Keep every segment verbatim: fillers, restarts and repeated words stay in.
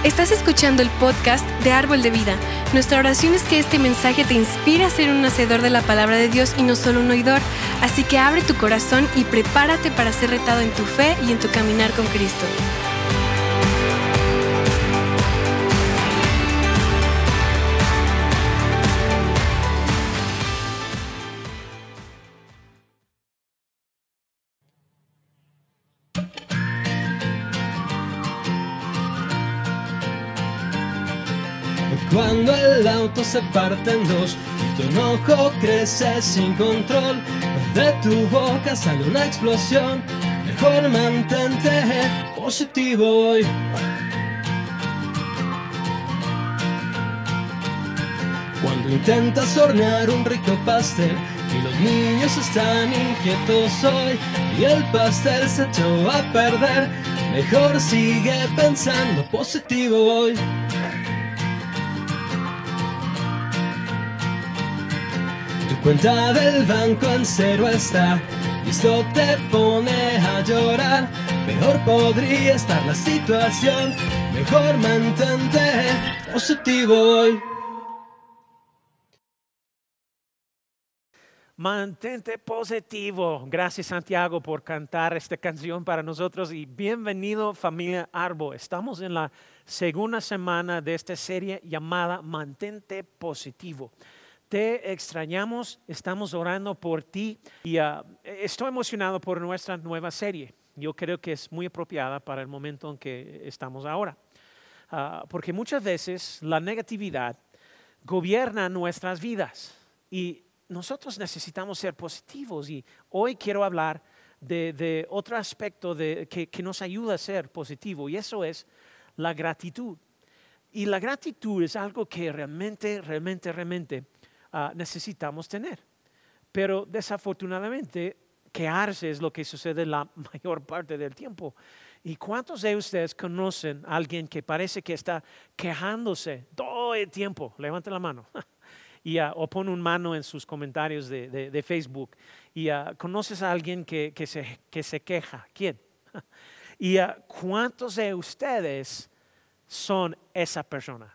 Estás escuchando el podcast de Árbol de Vida. Nuestra oración es que este mensaje te inspire a ser un hacedor de la palabra de Dios y no solo un oidor. Así que abre tu corazón y prepárate para ser retado en tu fe y en tu caminar con Cristo. Cuando el auto se parte en dos y tu enojo crece sin control, de tu boca sale una explosión. Mejor mantente positivo hoy. Cuando intentas hornear un rico pastel y los niños están inquietos hoy y el pastel se echó a perder, mejor sigue pensando positivo hoy. Cuenta del banco en cero está y esto te pone a llorar. Peor podría estar la situación. Mejor mantente positivo hoy. Mantente positivo. Gracias, Santiago, por cantar esta canción para nosotros y bienvenido, familia Árbol. Estamos en la segunda semana de esta serie llamada Mantente positivo. Te extrañamos, estamos orando por ti y uh, estoy emocionado por nuestra nueva serie. Yo creo que es muy apropiada para el momento en que estamos ahora. Uh, porque muchas veces la negatividad gobierna nuestras vidas y nosotros necesitamos ser positivos. Y hoy quiero hablar de, de otro aspecto de, que, que nos ayuda a ser positivo y eso es la gratitud. Y la gratitud es algo que realmente, realmente, realmente Uh, necesitamos tener. Pero desafortunadamente, quejarse es lo que sucede la mayor parte del tiempo. ¿Y cuántos de ustedes conocen a alguien que parece que está quejándose todo el tiempo? Levante la mano. y, uh, o pon un mano en sus comentarios de, de, de Facebook. Y uh, ¿conoces a alguien que, que, se, que se queja? ¿Quién? ¿Y uh, cuántos de ustedes son esa persona?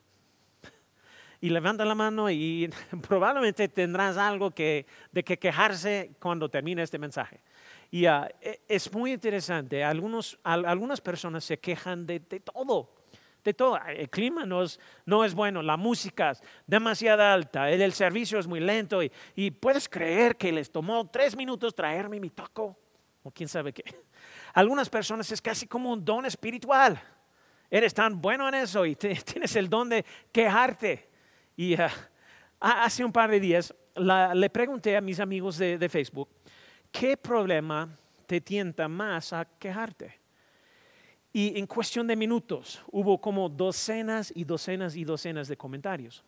Y levanta la mano y probablemente tendrás algo que, de que quejarse cuando termine este mensaje. Y uh, es muy interesante, Algunos, algunas personas se quejan de, de todo, de todo. El clima no es, no es bueno, la música es demasiado alta, el, el servicio es muy lento y, y puedes creer que les tomó tres minutos traerme mi taco o quién sabe qué. Algunas personas es casi como un don espiritual. Eres tan bueno en eso y te, tienes el don de quejarte. Y uh, hace un par de días la, le pregunté a mis amigos de, de Facebook, ¿qué problema te tienta más a quejarte? Y en cuestión de minutos hubo como docenas y docenas y docenas de comentarios.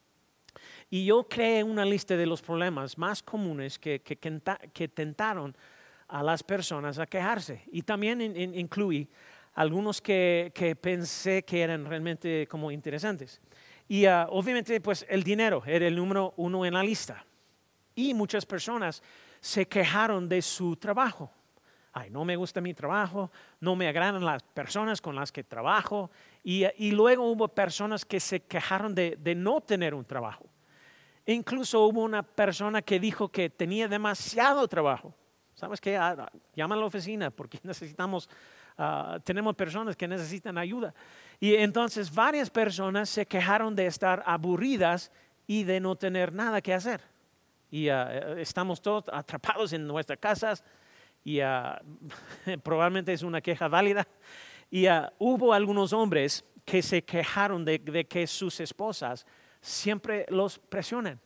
Y yo creé una lista de los problemas más comunes que, que, que tentaron a las personas a quejarse. Y también in, in, incluí algunos que, que pensé que eran realmente como interesantes. Y uh, obviamente pues el dinero era el número uno en la lista. Y muchas personas se quejaron de su trabajo. Ay, no me gusta mi trabajo, no me agradan las personas con las que trabajo. Y, uh, y luego hubo personas que se quejaron de, de no tener un trabajo. E incluso hubo una persona que dijo que tenía demasiado trabajo. ¿Sabes qué? Ah, llama a la oficina porque necesitamos... Uh, tenemos personas que necesitan ayuda. Y entonces varias personas se quejaron de estar aburridas y de no tener nada que hacer. Y uh, estamos todos atrapados en nuestras casas y uh, probablemente es una queja válida. Y uh, hubo algunos hombres que se quejaron de, de que sus esposas siempre los presionan.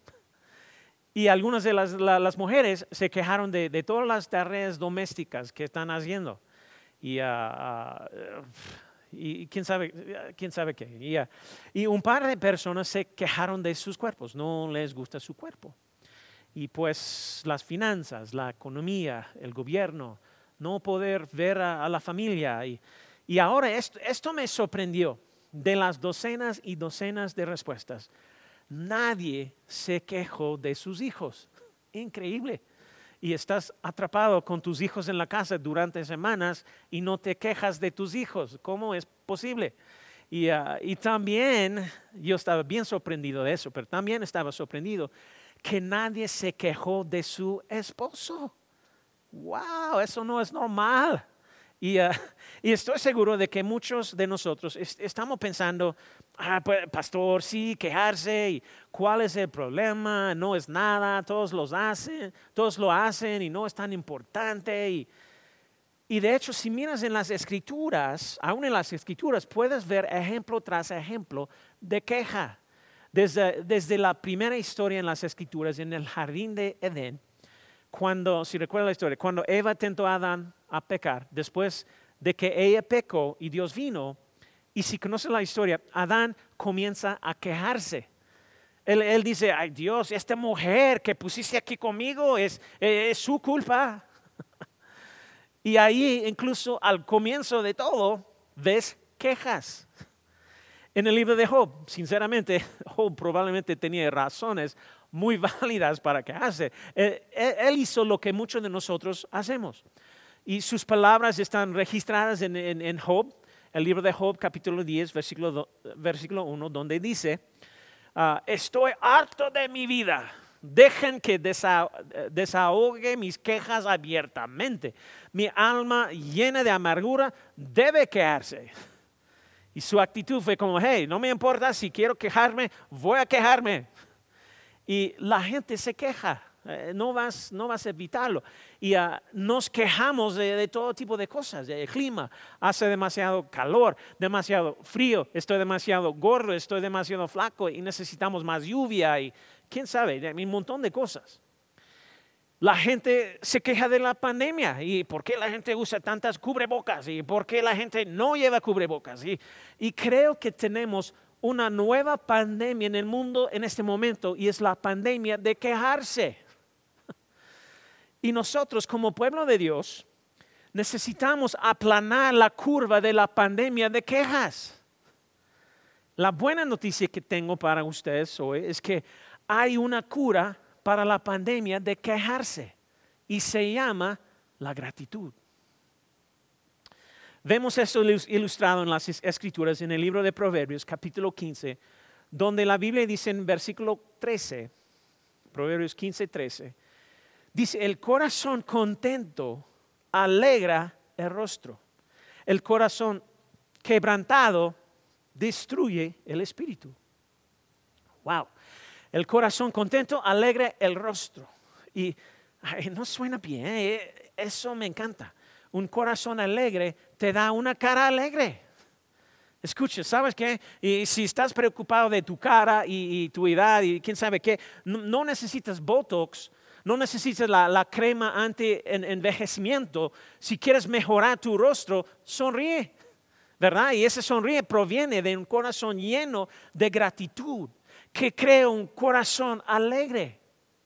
Y algunas de las, la, las mujeres se quejaron de, de todas las tareas domésticas que están haciendo. Y, uh, uh, y quién sabe, quién sabe qué. Y, uh, y un par de personas se quejaron de sus cuerpos, no les gusta su cuerpo. Y pues las finanzas, la economía, el gobierno, no poder ver a, a la familia. Y, y ahora esto, esto me sorprendió. De las docenas y docenas de respuestas, nadie se quejó de sus hijos. Increíble. Y estás atrapado con tus hijos en la casa durante semanas y no te quejas de tus hijos. ¿Cómo es posible? Y, uh, y también yo estaba bien sorprendido de eso, pero también estaba sorprendido que nadie se quejó de su esposo. ¡Wow! Eso no es normal. Y, uh, y estoy seguro de que muchos de nosotros est- estamos pensando, ah, pues, pastor, sí, quejarse, y cuál es el problema, no es nada, todos los hacen, todos lo hacen y no es tan importante. Y, y de hecho, si miras en las escrituras, aún en las escrituras, puedes ver ejemplo tras ejemplo de queja. Desde, desde la primera historia en las escrituras, en el jardín de Edén, cuando, si recuerda la historia, cuando Eva tentó a Adán a pecar, después de que ella pecó y Dios vino, y si conoce la historia, Adán comienza a quejarse. Él, él dice, ay Dios, esta mujer que pusiste aquí conmigo es, es su culpa. Y ahí incluso al comienzo de todo ves quejas. En el libro de Job, sinceramente, Job probablemente tenía razones muy válidas para quejarse. Él, él, él hizo lo que muchos de nosotros hacemos. Y sus palabras están registradas en, en, en Job, el libro de Job, capítulo diez, versículo, do, versículo uno, donde dice, uh, estoy harto de mi vida. Dejen que desa, desahogue mis quejas abiertamente. Mi alma llena de amargura debe quejarse. Y su actitud fue como, hey, no me importa, si quiero quejarme, voy a quejarme. Y la gente se queja, eh, no, vas, no vas a evitarlo. Y uh, nos quejamos de, de todo tipo de cosas, del clima. Hace demasiado calor, demasiado frío, estoy demasiado gordo, estoy demasiado flaco y necesitamos más lluvia y quién sabe, un montón de cosas. La gente se queja de la pandemia y por qué la gente usa tantas cubrebocas y por qué la gente no lleva cubrebocas. Y, y creo que tenemos una nueva pandemia en el mundo en este momento y es la pandemia de quejarse. Y nosotros como pueblo de Dios necesitamos aplanar la curva de la pandemia de quejas. La buena noticia que tengo para ustedes hoy es que hay una cura para la pandemia de quejarse y se llama la gratitud. Vemos esto ilustrado en las escrituras en el libro de Proverbios capítulo quince, donde la Biblia dice en versículo trece, Proverbios quince, trece, dice, el corazón contento alegra el rostro, el corazón quebrantado destruye el espíritu. Wow. El corazón contento alegra el rostro. Y ay, no suena bien, eh, eso me encanta. Un corazón alegre te da una cara alegre. Escucha, ¿sabes qué? Y si estás preocupado de tu cara y, y tu edad y quién sabe qué, no, no necesitas Botox, no necesitas la, la crema anti-envejecimiento. Si quieres mejorar tu rostro, sonríe, ¿verdad? Y ese sonríe proviene de un corazón lleno de gratitud, que crea un corazón alegre.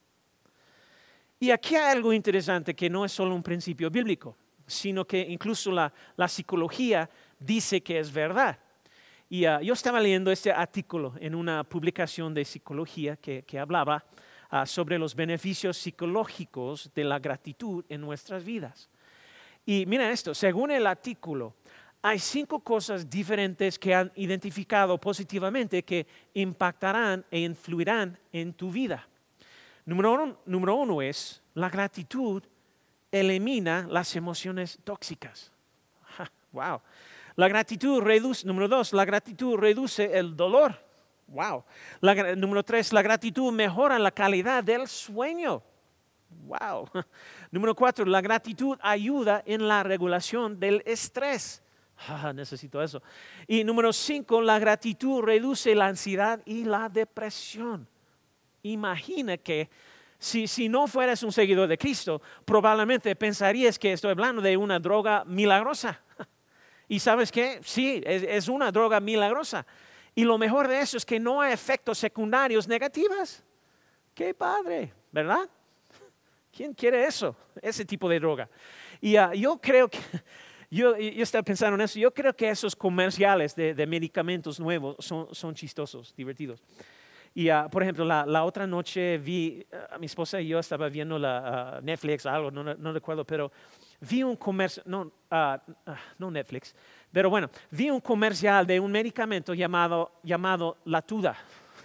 Y aquí hay algo interesante que no es solo un principio bíblico, sino que incluso la, la psicología dice que es verdad. Y uh, yo estaba leyendo este artículo en una publicación de psicología que, que hablaba uh, sobre los beneficios psicológicos de la gratitud en nuestras vidas. Y mira esto, según el artículo, hay cinco cosas diferentes que han identificado positivamente que impactarán e influirán en tu vida. Número uno, número uno es, la gratitud elimina las emociones tóxicas. Wow. La gratitud reduce, número dos, la gratitud reduce el dolor. Wow. La, número tres, la gratitud mejora la calidad del sueño. Wow. Número cuatro, la gratitud ayuda en la regulación del estrés. Ah, necesito eso. Y número cinco, la gratitud reduce la ansiedad y la depresión. Imagina que si, si no fueras un seguidor de Cristo, probablemente pensarías que estoy hablando de una droga milagrosa. ¿Y sabes qué? Sí, es, es una droga milagrosa. Y lo mejor de eso es que no hay efectos secundarios negativos. ¡Qué padre! ¿Verdad? ¿Quién quiere eso? Ese tipo de droga. Y uh, yo creo que... Yo, yo estaba pensando en eso, yo creo que esos comerciales de, de medicamentos nuevos son, son chistosos, divertidos. Y uh, por ejemplo, la, la otra noche vi, uh, mi esposa y yo estaba viendo la, uh, Netflix o algo, no, no recuerdo, pero vi un comercial, no, uh, uh, no Netflix, pero bueno, vi un comercial de un medicamento llamado, llamado Latuda.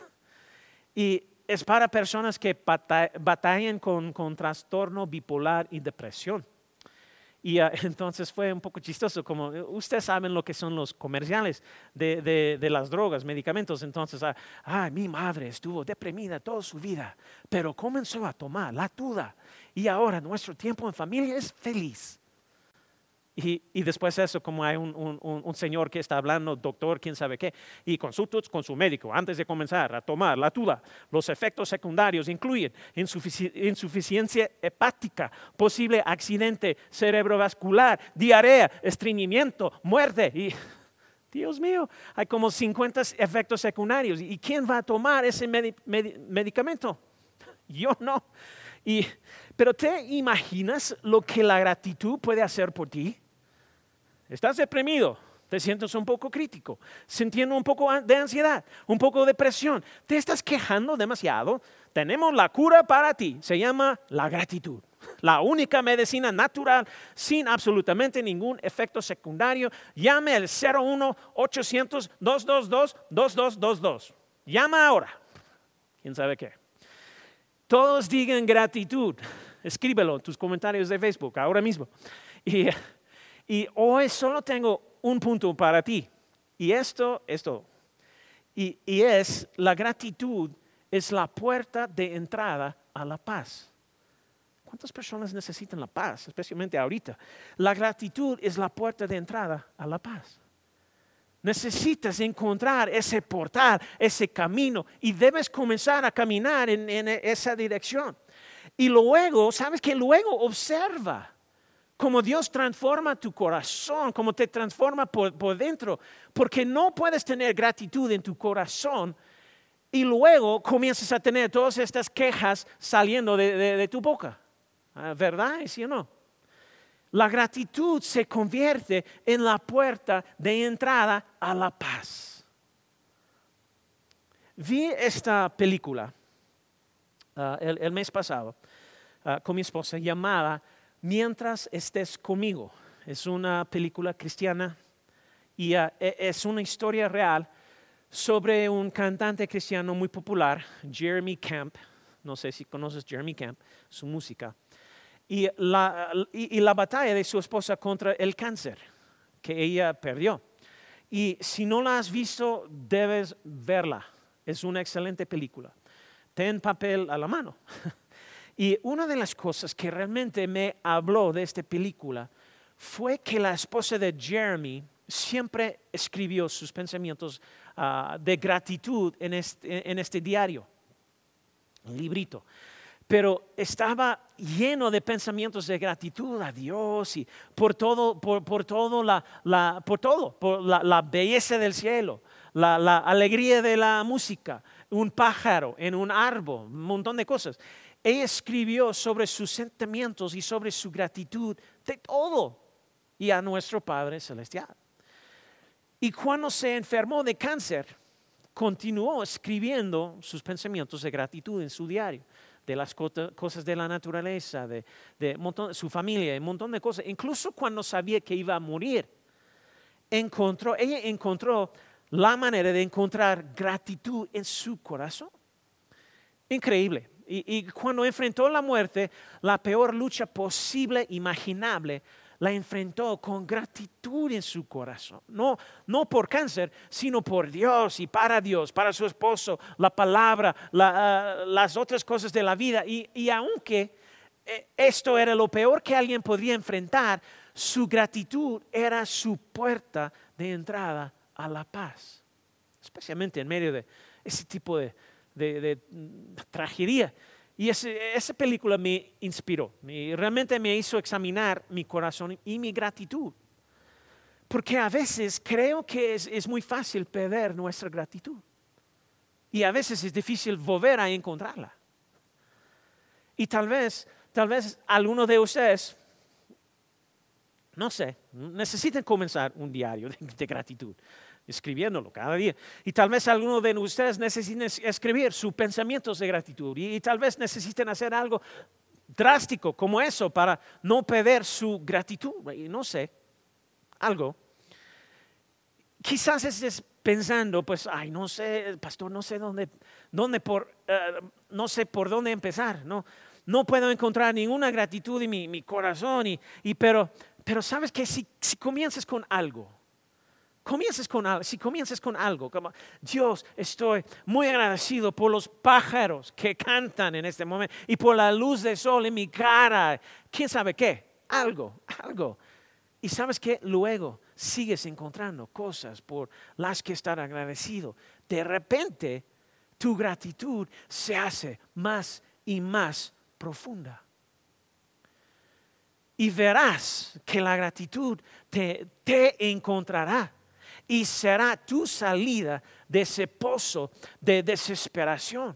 Y es para personas que batallan con, con trastorno bipolar y depresión. Y uh, entonces fue un poco chistoso, como ustedes saben lo que son los comerciales de, de, de las drogas, medicamentos. Entonces, ah, ah, mi madre estuvo deprimida toda su vida, pero comenzó a tomar Latuda y ahora nuestro tiempo en familia es feliz. Y, y después de eso, como hay un, un, un señor que está hablando, doctor, quién sabe qué, y consultas con su médico antes de comenzar a tomar Latuda. Los efectos secundarios incluyen insufici- insuficiencia hepática, posible accidente cerebrovascular, diarrea, estreñimiento, muerte. Y, Dios mío, hay como cincuenta efectos secundarios. ¿Y quién va a tomar ese medi- medi- medicamento? Yo no. Y, pero ¿te imaginas lo que la gratitud puede hacer por ti? Estás deprimido, te sientes un poco crítico, sintiendo un poco de ansiedad, un poco de depresión, te estás quejando demasiado. Tenemos la cura para ti, se llama la gratitud. La única medicina natural sin absolutamente ningún efecto secundario. Llame al cero uno ochocientos, dos dos dos, dos dos dos dos. Llama ahora. ¿Quién sabe qué? Todos digan gratitud. Escríbelo en tus comentarios de Facebook ahora mismo. Y, y hoy solo tengo un punto para ti. Y esto, esto. Y, y es la gratitud es la puerta de entrada a la paz. ¿Cuántas personas necesitan la paz? Especialmente ahorita. La gratitud es la puerta de entrada a la paz. Necesitas encontrar ese portal, ese camino, y debes comenzar a caminar en, en esa dirección. Y luego, ¿sabes qué? Luego observa cómo Dios transforma tu corazón, cómo te transforma por, por dentro. Porque no puedes tener gratitud en tu corazón y luego comienzas a tener todas estas quejas saliendo de, de, de tu boca. ¿Verdad? ¿Sí o no? La gratitud se convierte en la puerta de entrada a la paz. Vi esta película uh, el, el mes pasado uh, con mi esposa llamada Mientras estés conmigo. Es una película cristiana y uh, es una historia real sobre un cantante cristiano muy popular, Jeremy Camp. No sé si conoces Jeremy Camp, su música. Y la, y, y la batalla de su esposa contra el cáncer que ella perdió. Y si no la has visto, debes verla. Es una excelente película. Ten papel a la mano. Y una de las cosas que realmente me habló de esta película fue que la esposa de Jeremy siempre escribió sus pensamientos uh, de gratitud en este, en este diario, un librito. Pero estaba lleno de pensamientos de gratitud a Dios y por todo, por, por todo, la, la, por todo, por la, la belleza del cielo, la, la alegría de la música, un pájaro en un árbol, un montón de cosas. Ella escribió sobre sus sentimientos y sobre su gratitud de todo y a nuestro Padre Celestial. Y cuando se enfermó de cáncer, continuó escribiendo sus pensamientos de gratitud en su diario. De las cosas de la naturaleza, de, de montón, su familia, un montón de cosas. Incluso cuando sabía que iba a morir, encontró, ella encontró la manera de encontrar gratitud en su corazón. Increíble. Y, y cuando enfrentó la muerte, la peor lucha posible, imaginable, la enfrentó con gratitud en su corazón. No, no por cáncer, sino por Dios y para Dios, para su esposo, la palabra, la, uh, las otras cosas de la vida. Y, y aunque eh, esto era lo peor que alguien podría enfrentar, su gratitud era su puerta de entrada a la paz. Especialmente en medio de ese tipo de, de, de tragedia. Y ese, esa película me inspiró, me, realmente me hizo examinar mi corazón y mi gratitud. Porque a veces creo que es, es muy fácil perder nuestra gratitud. Y a veces es difícil volver a encontrarla. Y tal vez, tal vez alguno de ustedes, no sé, necesitan comenzar un diario de, de gratitud. Escribiéndolo cada día. Y tal vez algunos de ustedes necesiten escribir sus pensamientos de gratitud. Y, y tal vez necesiten hacer algo drástico como eso para no perder su gratitud. No sé, algo. Quizás estés pensando, pues, ay, no sé, pastor, no sé dónde, dónde por, uh, no sé por dónde empezar, no, no puedo encontrar ninguna gratitud en mi, mi corazón, y, y pero, pero sabes que si, si comienzas con algo, comienzas con algo, si comienzas con algo, como Dios, estoy muy agradecido por los pájaros que cantan en este momento y por la luz del sol en mi cara, quién sabe qué, algo, algo. Y sabes que luego sigues encontrando cosas por las que estar agradecido. De repente, tu gratitud se hace más y más profunda. Y verás que la gratitud te, te encontrará y será tu salida de ese pozo de desesperación.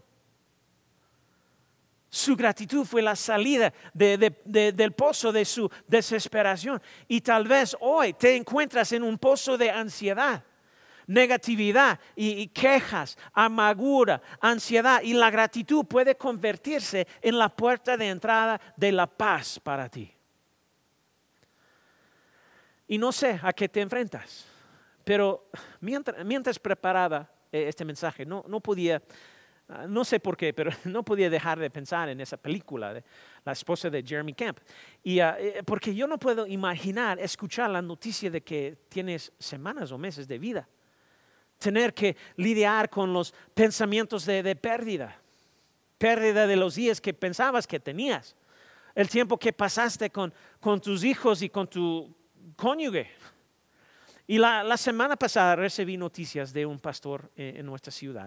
Su gratitud fue la salida de, de, de, del pozo de su desesperación. Y tal vez hoy te encuentras en un pozo de ansiedad, negatividad y, y quejas, amargura, ansiedad. Y la gratitud puede convertirse en la puerta de entrada de la paz para ti. Y no sé a qué te enfrentas, pero mientras, mientras preparaba este mensaje, no, no podía... No sé por qué, pero no podía dejar de pensar en esa película de la esposa de Jeremy Camp. Y, uh, porque yo no puedo imaginar escuchar la noticia de que tienes semanas o meses de vida. Tener que lidiar con los pensamientos de, de pérdida. Pérdida de los días que pensabas que tenías. El tiempo que pasaste con, con tus hijos y con tu cónyuge. Y la, la semana pasada recibí noticias de un pastor en, en nuestra ciudad.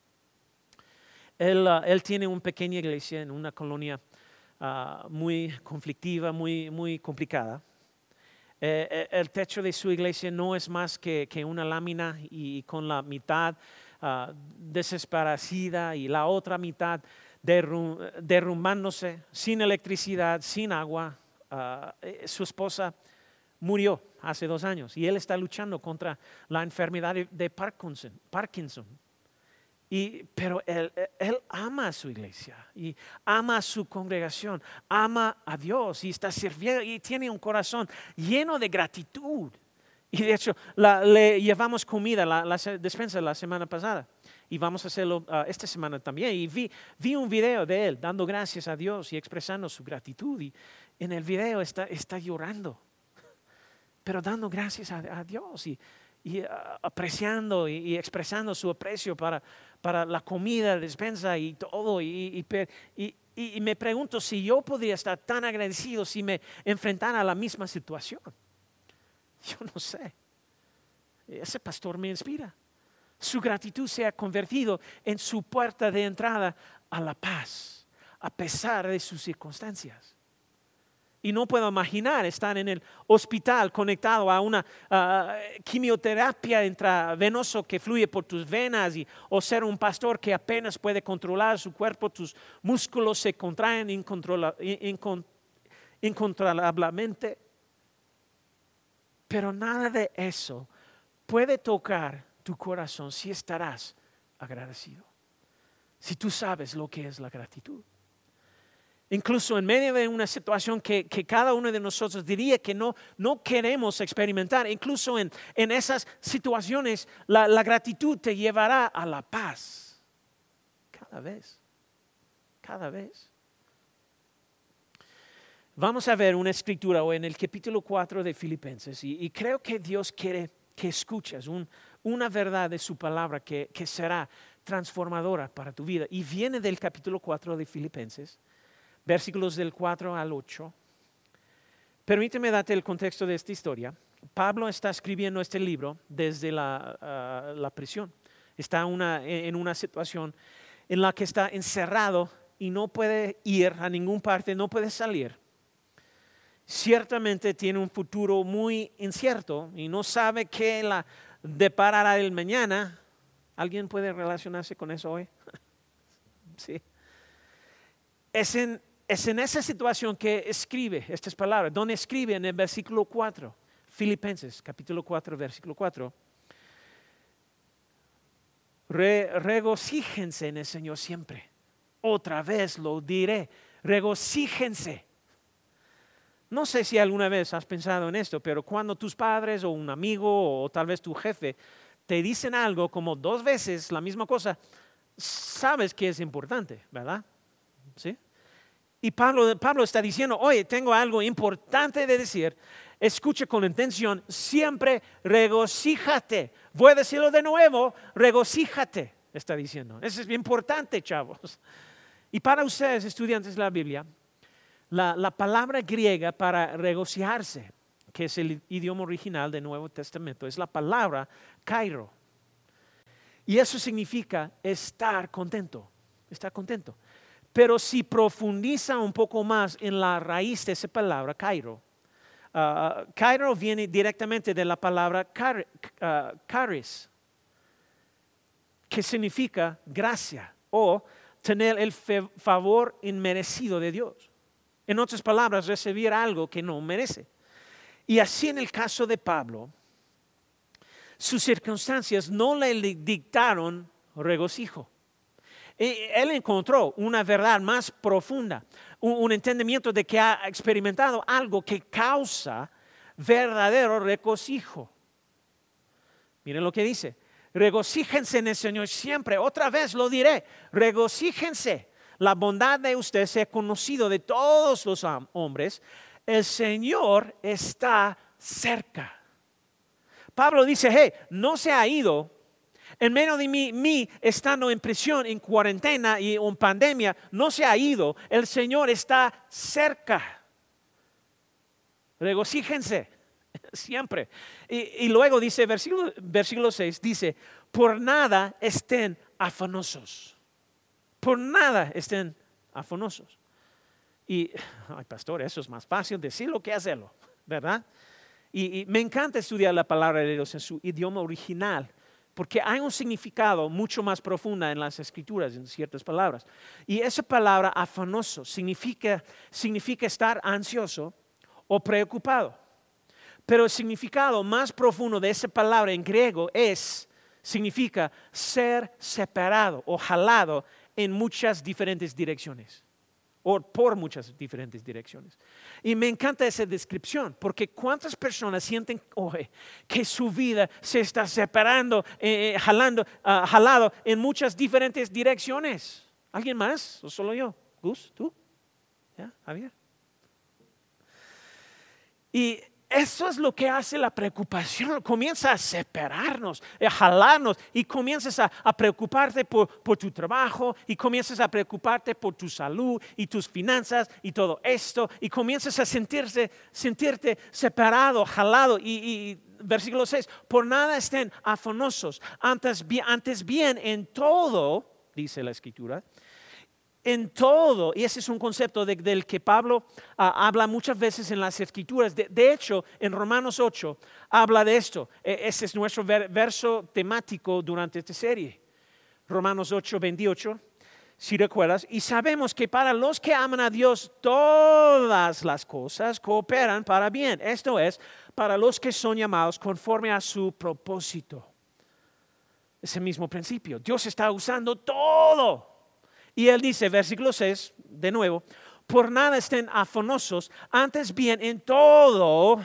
Él, uh, él tiene una pequeña iglesia en una colonia uh, muy conflictiva, muy, muy complicada. Eh, el techo de su iglesia no es más que, que una lámina y con la mitad uh, desesperada y la otra mitad derrum, derrumbándose, sin electricidad, sin agua. Uh, su esposa murió hace dos años y él está luchando contra la enfermedad de, de Parkinson. Parkinson. Y, pero él, él ama a su iglesia y ama a su congregación, ama a Dios y está sirviendo y tiene un corazón lleno de gratitud. Y de hecho la, le llevamos comida, la, la despensa la semana pasada y vamos a hacerlo uh, esta semana también. Y vi, vi un video de él dando gracias a Dios y expresando su gratitud. Y en el video está, está llorando, pero dando gracias a, a Dios y, y uh, apreciando y, y expresando su aprecio para, para la comida, la despensa y todo. Y, y, y, y me pregunto si yo podría estar tan agradecido si me enfrentara a la misma situación. Yo no sé. Ese pastor me inspira. Su gratitud se ha convertido en su puerta de entrada a la paz, a pesar de sus circunstancias. Y no puedo imaginar estar en el hospital conectado a una uh, quimioterapia intravenosa que fluye por tus venas y, o ser un pastor que apenas puede controlar su cuerpo, tus músculos se contraen incontrola, incon, incontrolablemente. Pero nada de eso puede tocar tu corazón si estarás agradecido. Si tú sabes lo que es la gratitud. Incluso en medio de una situación que, que cada uno de nosotros diría que no, no queremos experimentar, incluso en, en esas situaciones la, la gratitud te llevará a la paz. Cada vez, cada vez. Vamos a ver una escritura hoy en el capítulo cuatro de Filipenses y, y creo que Dios quiere que escuches un, una verdad de su palabra que, que será transformadora para tu vida. Y viene del capítulo cuatro de Filipenses. Versículos del cuatro al ocho. Permíteme darte el contexto de esta historia. Pablo está escribiendo este libro desde la, uh, la prisión. Está una, en una situación en la que está encerrado y no puede ir a ninguna parte, no puede salir. Ciertamente tiene un futuro muy incierto y no sabe qué la deparará el mañana. ¿Alguien puede relacionarse con eso hoy? Sí. Es en Es en esa situación que escribe estas palabras, donde escribe en el versículo cuatro, Filipenses capítulo cuatro, versículo cuatro. Re, regocíjense en el Señor siempre. Otra vez lo diré, regocíjense. No sé si alguna vez has pensado en esto, pero cuando tus padres o un amigo o tal vez tu jefe te dicen algo como dos veces la misma cosa, sabes que es importante, ¿verdad? ¿Sí? Y Pablo, Pablo está diciendo, oye, tengo algo importante de decir, escucha con intención, siempre regocíjate. Voy a decirlo de nuevo, regocíjate, está diciendo. Eso es bien importante, chavos. Y para ustedes, estudiantes de la Biblia, la, la palabra griega para regocijarse, que es el idioma original del Nuevo Testamento, es la palabra kairo. Y eso significa estar contento, estar contento. Pero si profundiza un poco más en la raíz de esa palabra, kairo, uh, kairo viene directamente de la palabra kar, uh, charis, que significa gracia o tener el favor inmerecido de Dios. En otras palabras, recibir algo que no merece. Y así en el caso de Pablo, sus circunstancias no le dictaron regocijo. Él encontró una verdad más profunda, un entendimiento de que ha experimentado algo que causa verdadero regocijo. Miren lo que dice, regocíjense en el Señor siempre, otra vez lo diré, regocíjense. La bondad de usted se ha conocido de todos los hombres, el Señor está cerca. Pablo dice, hey, no se ha ido. En medio de mí, mí, estando en prisión, en cuarentena y en pandemia, no se ha ido. El Señor está cerca. Regocíjense siempre. Y, y luego dice, versículo, versículo seis, dice, por nada estén afanosos. Por nada estén afanosos. Y, ay, pastor, eso es más fácil decirlo que hacerlo, ¿verdad? Y, y me encanta estudiar la palabra de Dios en su idioma original, porque hay un significado mucho más profundo en las escrituras, en ciertas palabras. Y esa palabra afanoso significa, significa estar ansioso o preocupado. Pero el significado más profundo de esa palabra en griego es, significa ser separado o jalado en muchas diferentes direcciones. O por muchas diferentes direcciones. Y me encanta esa descripción, porque cuántas personas sienten oh, que su vida se está separando, eh, jalando, uh, jalado en muchas diferentes direcciones. ¿Alguien más? ¿O solo yo? ¿Gus? ¿Tú? ¿Ya? ¿Javier? Y eso es lo que hace la preocupación. Comienza a separarnos, a jalarnos y comienzas a, a preocuparte por, por tu trabajo y comienzas a preocuparte por tu salud y tus finanzas y todo esto y comienzas a sentirse, sentirte separado, jalado y, y versículo seis, por nada estén afanosos, antes bien, antes bien en todo, dice la Escritura, en todo, y ese es un concepto de, del que Pablo uh, habla muchas veces en las Escrituras. De, de hecho, en Romanos ocho habla de esto. E, ese es nuestro ver, verso temático durante esta serie. Romanos ocho, veintiocho, si recuerdas. Y sabemos que para los que aman a Dios, todas las cosas cooperan para bien. Esto es, para los que son llamados conforme a su propósito. Ese mismo principio. Dios está usando todo. Y él dice, versículo seis, de nuevo, por nada estén afanosos, antes bien en todo,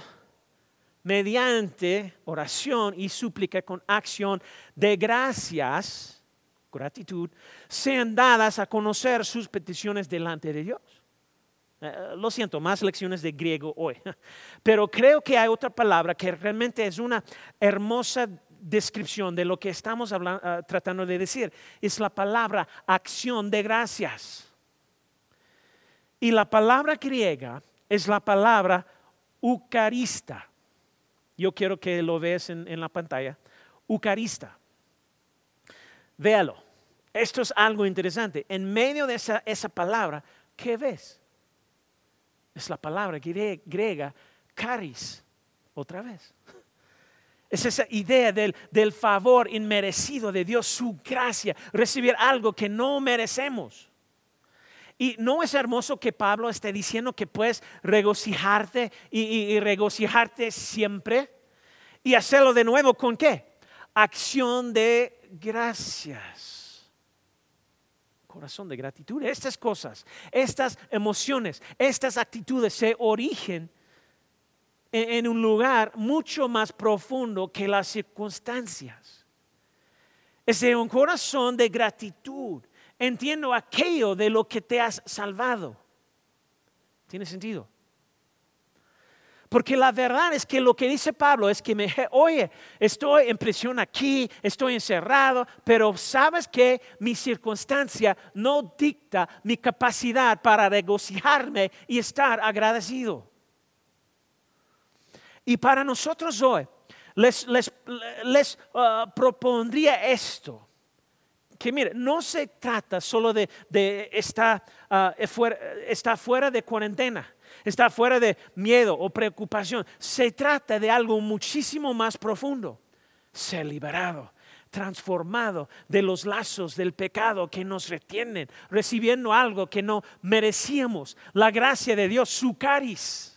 mediante oración y súplica con acción de gracias, gratitud, sean dadas a conocer sus peticiones delante de Dios. Uh, lo siento, más lecciones de griego hoy, pero creo que hay otra palabra que realmente es una hermosa descripción de lo que estamos hablando, uh, tratando de decir. Es la palabra acción de gracias. Y la palabra griega es la palabra eucarista. Yo quiero que lo veas en, en la pantalla. Eucarista. Véalo. Esto es algo interesante. En medio de esa, esa palabra, ¿qué ves? Es la palabra grie- griega charis. Otra vez. Es esa idea del, del favor inmerecido de Dios, su gracia, recibir algo que no merecemos. Y no es hermoso que Pablo esté diciendo que puedes regocijarte y, y, y regocijarte siempre y hacerlo de nuevo ¿con qué? Acción de gracias. corazón de gratitud. Estas cosas, estas emociones, estas actitudes se origen en, en un lugar mucho más profundo que las circunstancias. Es de un corazón de gratitud. Entiendo aquello de lo que te has salvado. ¿Tiene sentido? Porque la verdad es que lo que dice Pablo es que, me, oye, estoy en prisión aquí, estoy encerrado, pero sabes que mi circunstancia no dicta mi capacidad para regocijarme y estar agradecido. Y para nosotros hoy, les, les, les uh, propondría esto. Que mire, no se trata solo de, de estar, uh, fuera, estar fuera de cuarentena. Está fuera de miedo o preocupación. Se trata de algo muchísimo más profundo. Ser liberado, transformado de los lazos del pecado que nos retienen, recibiendo algo que no merecíamos. La gracia de Dios, su cariz.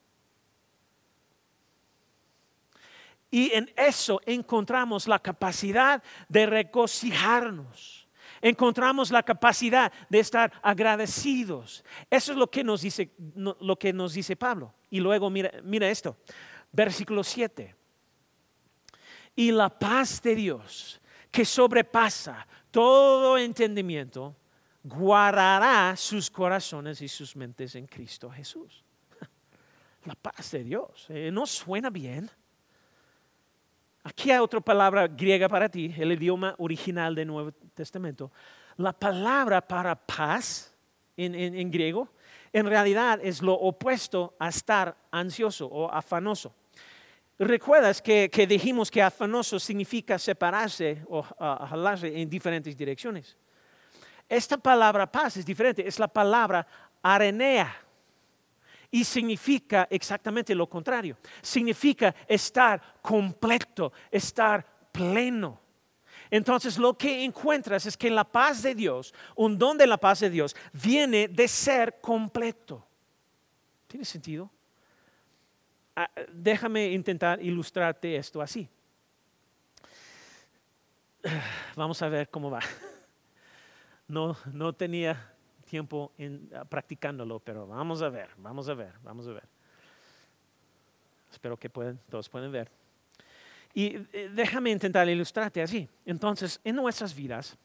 Y en eso encontramos la capacidad de regocijarnos. Encontramos la capacidad de estar agradecidos. Eso es lo que nos dice, no, lo que nos dice Pablo. Y luego mira, mira esto, versículo siete. Y la paz de Dios, que sobrepasa todo entendimiento, guardará sus corazones y sus mentes en Cristo Jesús. La paz de Dios, ¿eh? ¿No suena bien? Aquí hay otra palabra griega para ti, el idioma original del Nuevo Testamento. La palabra para paz en, en, en griego, en realidad es lo opuesto a estar ansioso o afanoso. ¿Recuerdas que, que dijimos que afanoso significa separarse o uh, jalarse en diferentes direcciones? Esta palabra paz es diferente, es la palabra arenea. Y significa exactamente lo contrario. Significa estar completo, estar pleno. Entonces lo que encuentras es que la paz de Dios, un don de la paz de Dios, viene de ser completo. ¿Tiene sentido? Ah, déjame intentar ilustrarte esto así. Vamos a ver cómo va. No, no tenía tiempo en, uh, practicándolo, pero vamos a ver, vamos a ver, vamos a ver. Espero que pueden, todos pueden ver. Y eh, déjame intentar ilustrarte así. Entonces, en nuestras vidas,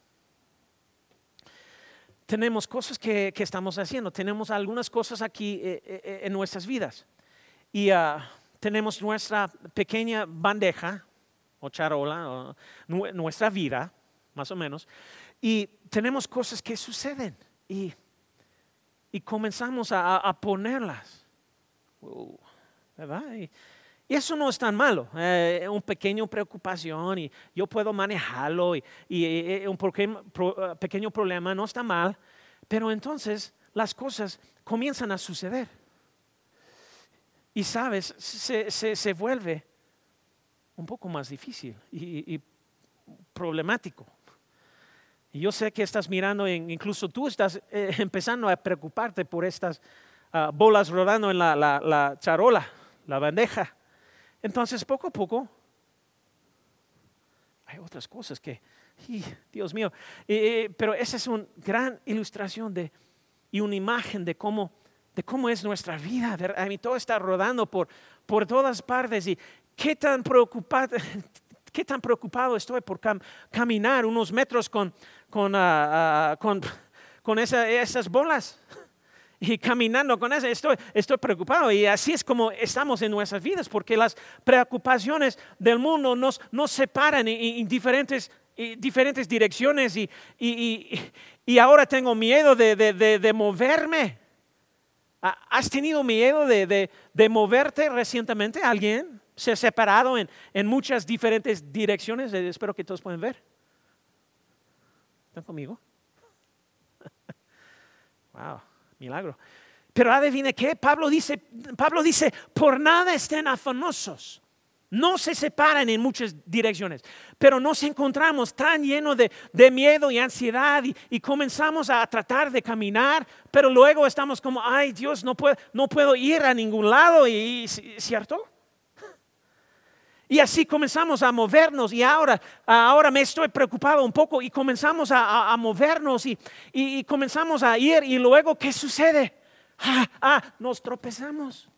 tenemos cosas que, que estamos haciendo, tenemos algunas cosas aquí eh, eh, en nuestras vidas. Y uh, tenemos nuestra pequeña bandeja, o charola, o nu- nuestra vida, más o menos, y tenemos cosas que suceden. Y, y comenzamos a, a ponerlas, uh, ¿verdad? Y, y eso no es tan malo, eh, una pequeña preocupación y yo puedo manejarlo y, y, y un pequeño, pro, pequeño problema no está mal, pero entonces las cosas comienzan a suceder. Y sabes, se, se, se vuelve un poco más difícil y, y problemático. Y yo sé que estás mirando, en, incluso tú estás eh, empezando a preocuparte por estas uh, bolas rodando en la, la, la charola, la bandeja. Entonces, poco a poco, hay otras cosas que, y, Dios mío, eh, pero esa es una gran ilustración de, y una imagen de cómo, de cómo es nuestra vida. A mí todo está rodando por, por todas partes y qué tan preocupado, qué tan preocupado estoy por cam, caminar unos metros con Con, uh, uh, con, con esa, esas bolas y caminando con eso, estoy, estoy preocupado. Y así es como estamos en nuestras vidas, porque las preocupaciones del mundo nos, nos separan en, en diferentes, en diferentes direcciones y, y, y, y ahora tengo miedo de, de, de, de moverme. ¿Has tenido miedo de, de, de moverte recientemente? ¿Alguien se ha separado en, en muchas diferentes direcciones? Espero que todos puedan ver. ¿Están conmigo? Wow, milagro. Pero adivine qué, Pablo dice, Pablo dice, por nada estén afanosos. No se separan en muchas direcciones, pero nos encontramos tan llenos de, de miedo y ansiedad y, y comenzamos a tratar de caminar, pero luego estamos como, ay Dios, no puedo, no puedo ir a ningún lado, y, y ¿cierto? Y así comenzamos a movernos y ahora, ahora me estoy preocupado un poco y comenzamos a, a, a movernos y, y, y comenzamos a ir y luego ¿qué sucede? Ah, ah, nos tropezamos,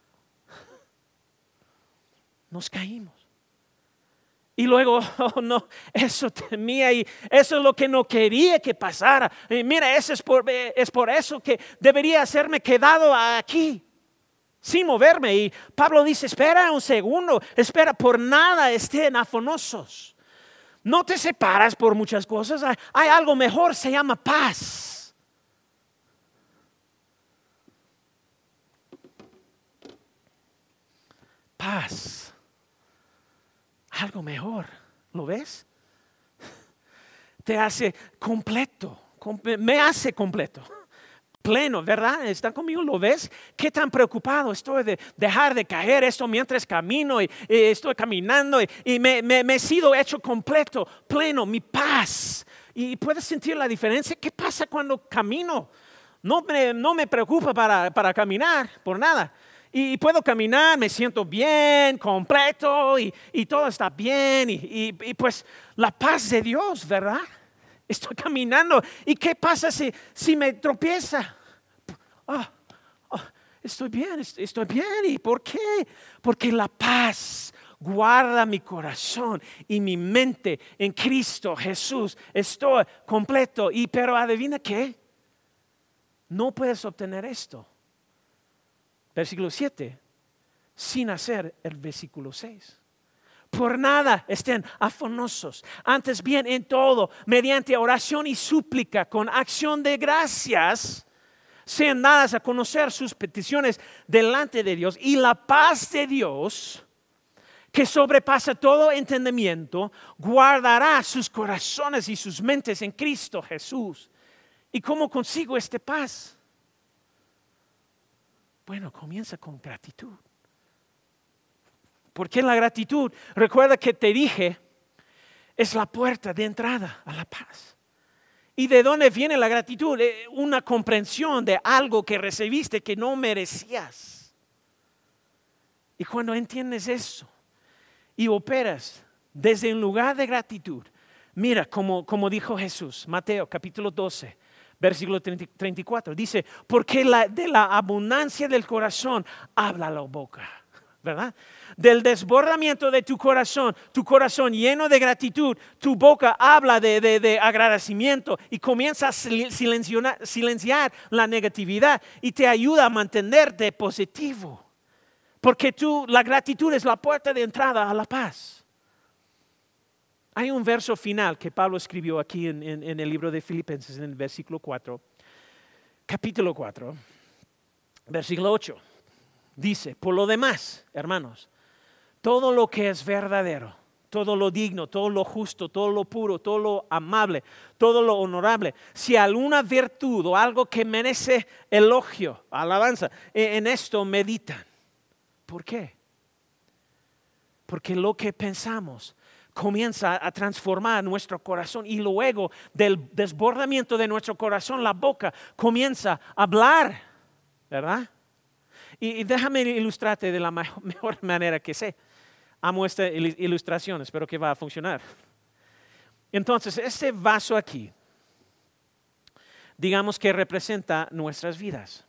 nos caímos. Y luego, oh no, eso temía y eso es lo que no quería que pasara. Y mira, eso es, por, es por eso que debería haberme quedado aquí, sin moverme. Y Pablo dice, espera un segundo, espera, por nada estén afanosos. No te separas por muchas cosas, hay, hay algo mejor, se llama paz. Paz. Algo mejor, ¿lo ves? Te hace completo, me hace completo, pleno, ¿verdad? ¿Están conmigo? ¿Lo ves? ¿Qué tan preocupado estoy de dejar de caer esto mientras camino y, y estoy caminando y, y me, me, me he sido hecho completo, pleno, mi paz? ¿Y puedes sentir la diferencia? ¿Qué pasa cuando camino? No me, no me preocupa para, para caminar, por nada. Y puedo caminar, me siento bien, completo y, y todo está bien. Y, y, y pues la paz de Dios, ¿verdad? Estoy caminando. ¿Y qué pasa si, si me tropieza? Oh, oh, estoy bien, estoy bien. ¿Y por qué? Porque la paz guarda mi corazón y mi mente en Cristo Jesús. Estoy completo. Y pero adivina qué, no puedes obtener esto. Versículo siete, sin hacer el versículo seis. Por nada estén afanosos, antes bien en todo, mediante oración y súplica, con acción de gracias, sean dadas a conocer sus peticiones delante de Dios. Y la paz de Dios, que sobrepasa todo entendimiento, guardará sus corazones y sus mentes en Cristo Jesús. ¿Y cómo consigo esta paz? Bueno, comienza con gratitud. ¿Por qué la gratitud? Recuerda que te dije, es la puerta de entrada a la paz. ¿Y de dónde viene la gratitud? Una comprensión de algo que recibiste que no merecías. Y cuando entiendes eso y operas desde un lugar de gratitud, mira como, como dijo Jesús, Mateo capítulo doce. Versículo treinta y cuatro, dice, porque la, de la abundancia del corazón habla la boca, ¿verdad? Del desbordamiento de tu corazón, tu corazón lleno de gratitud, tu boca habla de, de, de agradecimiento y comienza a silenciar, silenciar la negatividad y te ayuda a mantenerte positivo. Porque tú, la gratitud es la puerta de entrada a la paz. Hay un verso final que Pablo escribió aquí en, en, en el libro de Filipenses, en el versículo cuatro, capítulo cuatro, versículo ocho. Dice, por lo demás, hermanos, todo lo que es verdadero, todo lo digno, todo lo justo, todo lo puro, todo lo amable, todo lo honorable, si alguna virtud o algo que merece elogio, alabanza, en esto meditan. ¿Por qué? Porque lo que pensamos comienza a transformar nuestro corazón y luego del desbordamiento de nuestro corazón, la boca comienza a hablar, ¿verdad? Y, y déjame ilustrarte de la mejor, mejor manera que sé. Amo esta ilustración, espero que va a funcionar. Entonces, este vaso aquí, digamos que representa nuestras vidas.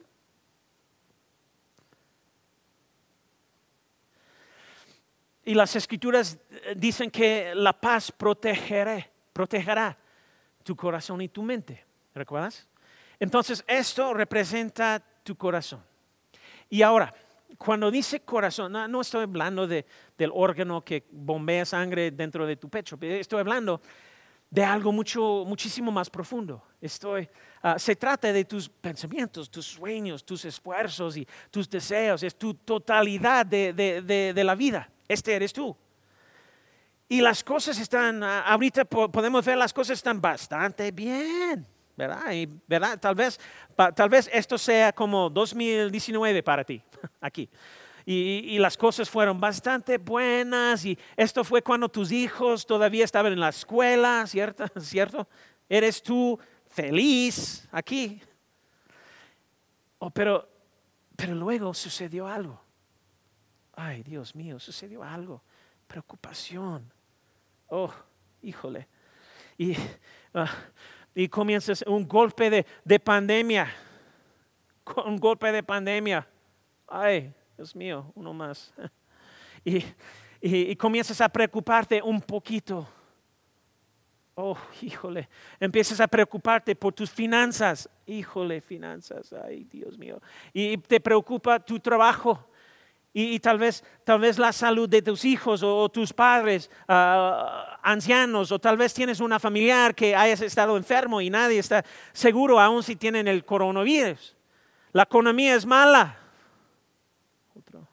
Y las escrituras dicen que la paz protegerá, protegerá tu corazón y tu mente. ¿Recuerdas? Entonces, esto representa tu corazón. Y ahora, cuando dice corazón, no, no estoy hablando de, del órgano que bombea sangre dentro de tu pecho. Estoy hablando de algo mucho, muchísimo más profundo. Estoy, uh, se trata de tus pensamientos, tus sueños, tus esfuerzos y tus deseos. Es tu totalidad de, de, de, de la vida. Este eres tú. Y las cosas están, ahorita podemos ver las cosas están bastante bien, ¿verdad? Y, ¿verdad? Tal vez, pa, tal vez esto sea como dos mil diecinueve para ti, aquí. Y, y las cosas fueron bastante buenas y esto fue cuando tus hijos todavía estaban en la escuela, ¿cierto? ¿Cierto? Eres tú feliz aquí. Oh, pero, pero luego sucedió algo. Ay, Dios mío, sucedió algo. Preocupación. Oh, híjole. Y, uh, y comienzas un golpe de, de pandemia. Un golpe de pandemia. Ay, Dios mío, uno más. Y, y, y comienzas a preocuparte un poquito. Oh, híjole. Empiezas a preocuparte por tus finanzas. Híjole, finanzas. Ay, Dios mío. Y te preocupa tu trabajo. Y, y tal vez, tal vez la salud de tus hijos o, o tus padres uh, ancianos, o tal vez tienes una familiar que hayas estado enfermo y nadie está seguro aún si tienen el coronavirus. La economía es mala. Otro.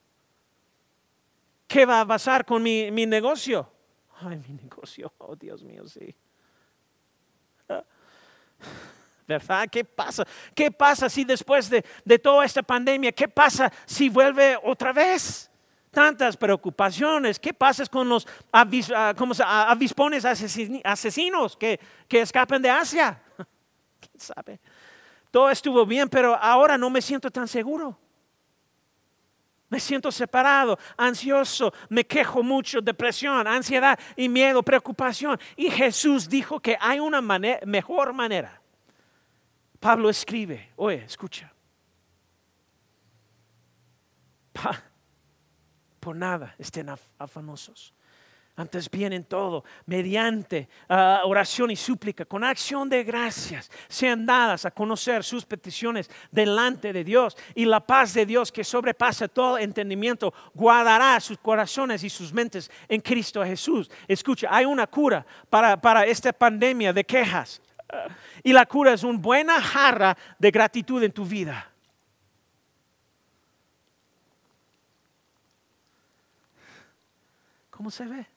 ¿Qué va a pasar con mi, mi negocio? Ay, mi negocio, oh Dios mío, sí. ¿Verdad? ¿Qué pasa? ¿Qué pasa si después de, de toda esta pandemia, qué pasa si vuelve otra vez? Tantas preocupaciones. ¿Qué pasa con los avis, uh, ¿cómo se, uh, avispones asesin, asesinos que, que escapan de Asia? ¿Quién sabe? Todo estuvo bien, pero ahora no me siento tan seguro. Me siento separado, ansioso, me quejo mucho, depresión, ansiedad y miedo, preocupación. Y Jesús dijo que hay una manera, mejor manera. Pablo escribe, oye, escucha. Pa, por nada estén af, afanosos. Antes bien en todo, mediante uh, oración y súplica, con acción de gracias, sean dadas a conocer sus peticiones delante de Dios. Y la paz de Dios, que sobrepasa todo entendimiento, guardará sus corazones y sus mentes en Cristo Jesús. Escucha, hay una cura para, para esta pandemia de quejas. Uh, y la cura es una buena jarra de gratitud en tu vida. ¿Cómo se ve?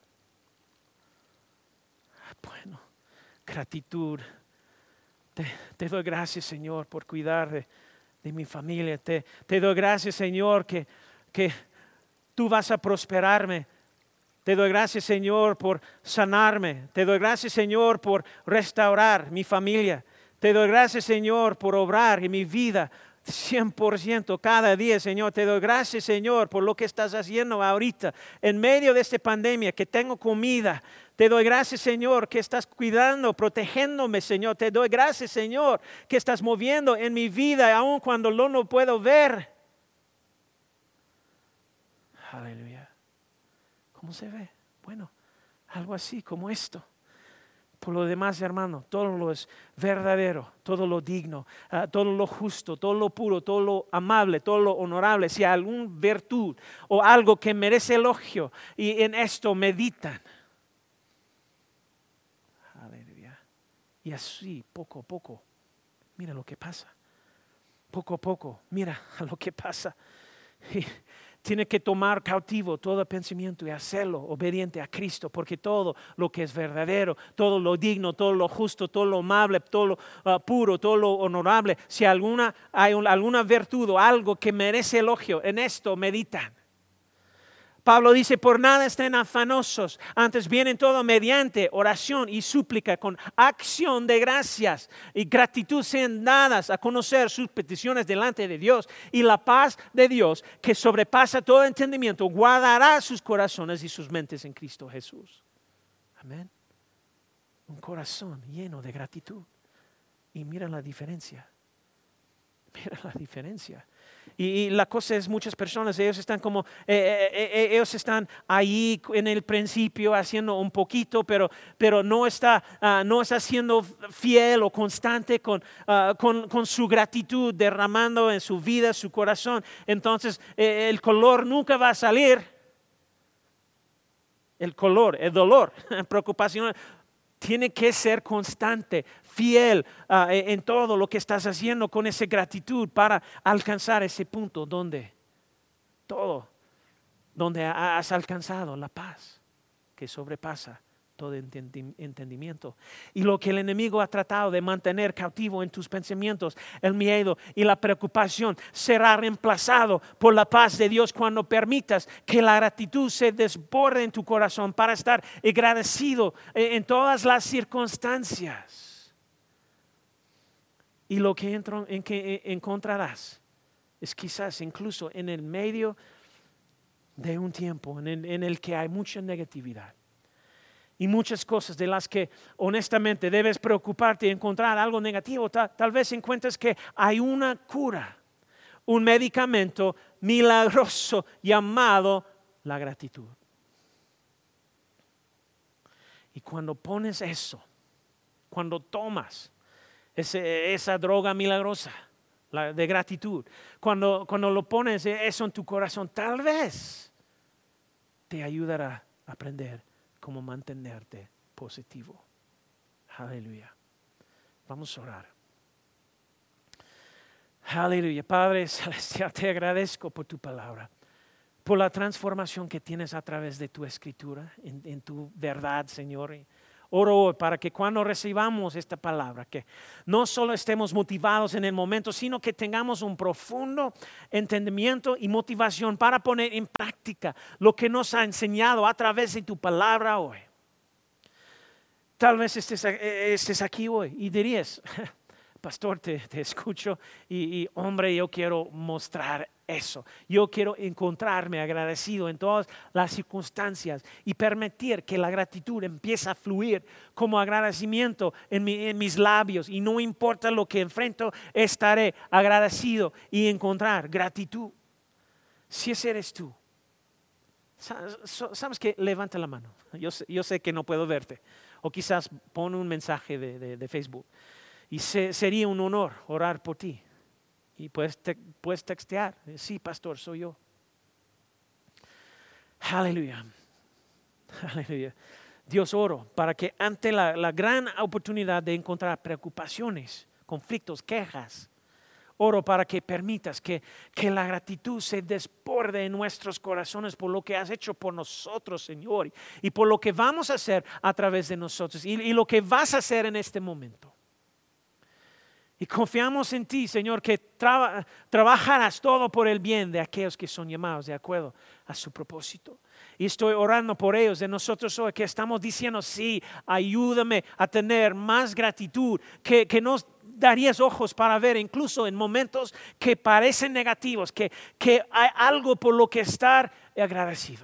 Bueno, gratitud. Te, te doy gracias, Señor, por cuidar de, de mi familia. Te, te doy gracias, Señor, que, que tú vas a prosperarme. Te doy gracias, Señor, por sanarme. Te doy gracias, Señor, por restaurar mi familia. Te doy gracias, Señor, por obrar en mi vida cien por ciento cada día, Señor. Te doy gracias, Señor, por lo que estás haciendo ahorita en medio de esta pandemia, que tengo comida. Te doy gracias, Señor, que estás cuidando, protegiéndome, Señor. Te doy gracias, Señor, que estás moviendo en mi vida aun cuando lo no puedo ver. Aleluya. ¿Cómo se ve? Bueno, algo así como esto. Por lo demás, hermano, todo lo es verdadero, todo lo digno, uh, todo lo justo, todo lo puro, todo lo amable, todo lo honorable. Si hay alguna virtud o algo que merece elogio, y en esto meditan. Aleluya. Y así, poco a poco, mira lo que pasa. Poco a poco, mira lo que pasa. Y tiene que tomar cautivo todo pensamiento y hacerlo obediente a Cristo, porque todo lo que es verdadero, todo lo digno, todo lo justo, todo lo amable, todo lo uh, puro, todo lo honorable, si alguna, hay un, alguna virtud o algo que merece elogio, en esto meditan. Pablo dice, por nada estén afanosos, antes bien en todo mediante oración y súplica con acción de gracias y gratitud sean dadas a conocer sus peticiones delante de Dios, y la paz de Dios, que sobrepasa todo entendimiento, guardará sus corazones y sus mentes en Cristo Jesús. Amén. Un corazón lleno de gratitud. Y mira la diferencia. Mira la diferencia. Y, y la cosa es, muchas personas, ellos están como, eh, eh, eh, ellos están ahí en el principio haciendo un poquito, pero, pero no está, uh, no está siendo fiel o constante con, uh, con, con su gratitud, derramando en su vida, su corazón. Entonces eh, el color nunca va a salir. El color, el dolor, preocupación. Tiene que ser constante, fiel uh, en todo lo que estás haciendo con esa gratitud para alcanzar ese punto donde todo, donde has alcanzado la paz que sobrepasa todo entendimiento. Y lo que el enemigo ha tratado de mantener cautivo en tus pensamientos, el miedo y la preocupación, será reemplazado por la paz de Dios cuando permitas que la gratitud se desborde en tu corazón para estar agradecido en todas las circunstancias. Y lo que, entro, en que encontrarás es quizás incluso en el medio de un tiempo en el, en el que hay mucha negatividad y muchas cosas de las que honestamente debes preocuparte y encontrar algo negativo. Tal, tal vez encuentres que hay una cura, un medicamento milagroso llamado la gratitud. Y cuando pones eso, cuando tomas ese, esa droga milagrosa la de gratitud, cuando, cuando lo pones eso en tu corazón, tal vez te ayudará a aprender cómo mantenerte positivo. Aleluya. Vamos a orar. Aleluya. Padre Celestial, te agradezco por tu palabra, por la transformación que tienes a través de tu escritura, en, en tu verdad, Señor. Oro hoy para que cuando recibamos esta palabra, que no solo estemos motivados en el momento, sino que tengamos un profundo entendimiento y motivación para poner en práctica lo que nos ha enseñado a través de tu palabra hoy. Tal vez estés, estés aquí hoy y dirías, pastor, te, te escucho y, y hombre, yo quiero mostrar eso. Yo quiero encontrarme agradecido en todas las circunstancias y permitir que la gratitud empiece a fluir como agradecimiento en, mi, en mis labios. Y no importa lo que enfrento, estaré agradecido y encontrar gratitud. Si ese eres tú, ¿sabes qué? Levanta la mano. Yo sé, yo sé que no puedo verte. O quizás pon un mensaje de, de, de Facebook. Y se, sería un honor orar por ti. Y puedes, te, puedes textear. Sí, pastor, soy yo. Aleluya. Aleluya. Dios, oro para que ante la, la gran oportunidad de encontrar preocupaciones, conflictos, quejas, oro para que permitas que, que la gratitud se desborde en nuestros corazones por lo que has hecho por nosotros, Señor, y por lo que vamos a hacer a través de nosotros y, y lo que vas a hacer en este momento. Y confiamos en ti, Señor, que traba, trabajarás todo por el bien de aquellos que son llamados de acuerdo a su propósito. Y estoy orando por ellos, de nosotros hoy, que estamos diciendo, sí, ayúdame a tener más gratitud, que, que nos darías ojos para ver, incluso en momentos que parecen negativos, que, que hay algo por lo que estar agradecido.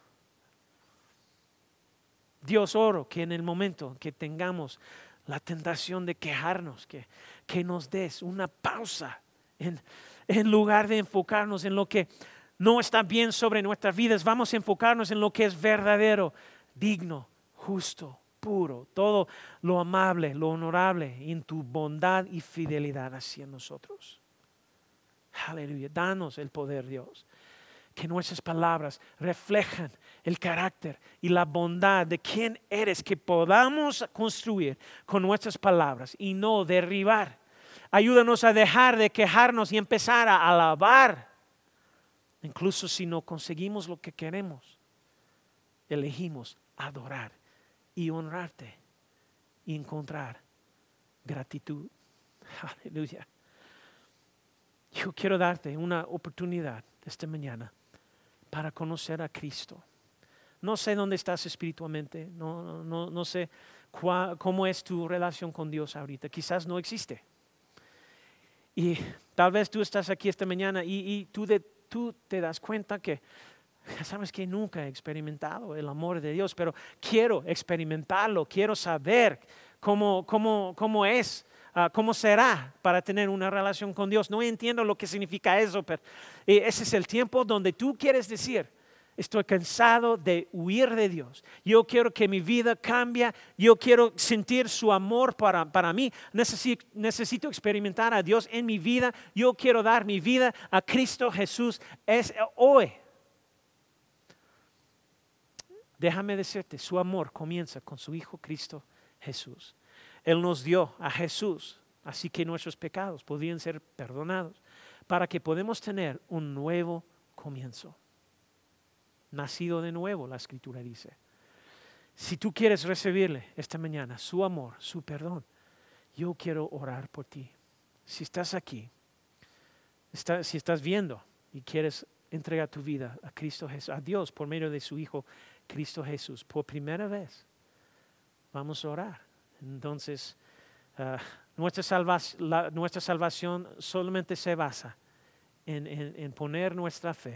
Dios, oro que en el momento que tengamos la tentación de quejarnos, que, que nos des una pausa en, en lugar de enfocarnos en lo que no está bien sobre nuestras vidas. Vamos a enfocarnos en lo que es verdadero, digno, justo, puro, todo lo amable, lo honorable, en tu bondad y fidelidad hacia nosotros. Aleluya, danos el poder, Dios. Que nuestras palabras reflejan el carácter y la bondad de quién eres, que podamos construir con nuestras palabras y no derribar. Ayúdanos a dejar de quejarnos y empezar a alabar. Incluso si no conseguimos lo que queremos, elegimos adorar y honrarte y encontrar gratitud. Aleluya. Yo quiero darte una oportunidad esta mañana para conocer a Cristo. No sé dónde estás espiritualmente, no, no, no sé cuál, cómo es tu relación con Dios ahorita. Quizás no existe. Y tal vez tú estás aquí esta mañana y, y tú, de, tú te das cuenta que sabes que nunca he experimentado el amor de Dios, pero quiero experimentarlo, quiero saber cómo, cómo, cómo es. Uh, ¿Cómo será para tener una relación con Dios? No entiendo lo que significa eso, pero eh, ese es el tiempo donde tú quieres decir, estoy cansado de huir de Dios. Yo quiero que mi vida cambie, yo quiero sentir su amor para, para mí. Necesito, necesito experimentar a Dios en mi vida. Yo quiero dar mi vida a Cristo Jesús. Es hoy. Déjame decirte, su amor comienza con su Hijo Cristo Jesús. Él nos dio a Jesús, así que nuestros pecados podían ser perdonados, para que podamos tener un nuevo comienzo. Nacido de nuevo, la Escritura dice. Si tú quieres recibirle esta mañana, su amor, su perdón, yo quiero orar por ti. Si estás aquí, está, si estás viendo y quieres entregar tu vida a Cristo Jesús, a Dios por medio de su Hijo Cristo Jesús, por primera vez, vamos a orar. Entonces, uh, nuestra, salvación, la, nuestra salvación solamente se basa en, en, en poner nuestra fe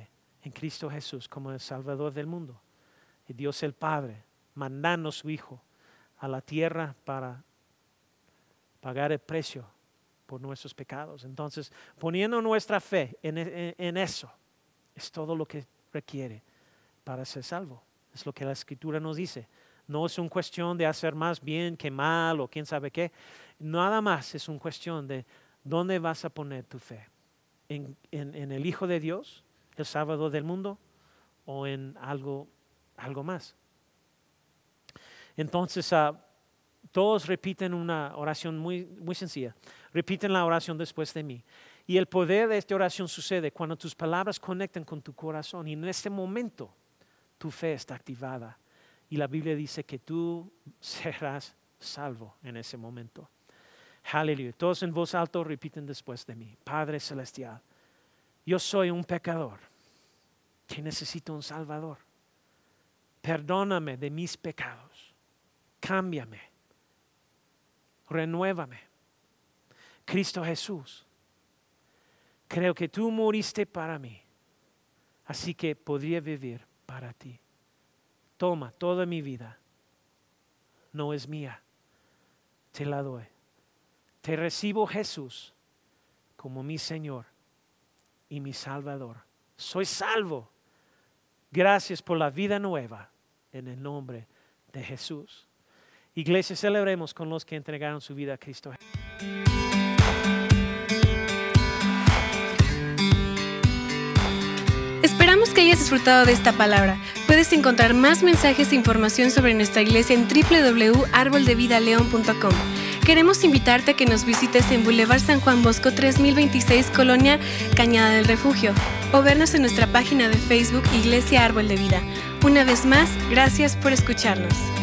en Cristo Jesús como el Salvador del mundo. Y Dios el Padre mandando a su Hijo a la tierra para pagar el precio por nuestros pecados. Entonces, poniendo nuestra fe en, en, en eso, es todo lo que requiere para ser salvo. Es lo que la Escritura nos dice. No es una cuestión de hacer más bien que mal o quién sabe qué. Nada más es una cuestión de dónde vas a poner tu fe. ¿En, en, en el Hijo de Dios, el Salvador del mundo, o en algo, algo más? Entonces, uh, todos repiten una oración muy, muy sencilla. Repiten la oración después de mí. Y el poder de esta oración sucede cuando tus palabras conectan con tu corazón. Y en este momento, tu fe está activada. Y la Biblia dice que tú serás salvo en ese momento. Aleluya. Todos en voz alta repiten después de mí. Padre Celestial, yo soy un pecador que necesito un Salvador. Perdóname de mis pecados. Cámbiame. Renuévame. Cristo Jesús, creo que tú moriste para mí, así que podría vivir para ti. Toma toda mi vida, no es mía, te la doy. Te recibo, Jesús, como mi Señor y mi Salvador. Soy salvo. Gracias por la vida nueva en el nombre de Jesús. Iglesia, celebremos con los que entregaron su vida a Cristo. Esperamos que hayas disfrutado de esta palabra. Puedes encontrar más mensajes e información sobre nuestra iglesia en doble u doble u doble u punto árbol de vida león punto com. Queremos invitarte a que nos visites en Boulevard San Juan Bosco tres mil veintiséis, Colonia Cañada del Refugio, o vernos en nuestra página de Facebook Iglesia Árbol de Vida. Una vez más, gracias por escucharnos.